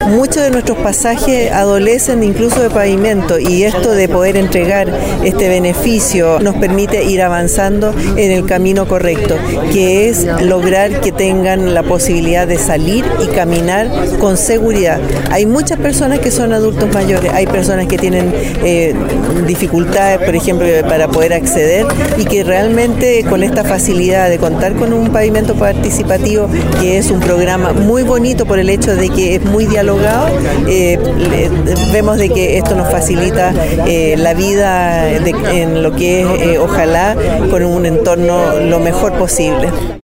muchos de nuestros pasajes adolecen incluso de pavimento, y esto de poder entregar este beneficio nos permite ir avanzando en el camino correcto, que es lograr que tengan la posibilidad de salir y caminar con seguridad. Hay muchas personas que son adultos mayores, hay personas que tienen dificultades, por ejemplo, para poder acceder, y que realmente con esta facilidad de contar con un pavimento participativo, que es un programa muy bonito por el hecho de que es muy dialogado, vemos de que esto nos facilita la vida en lo que es, ojalá, con un entorno lo mejor posible.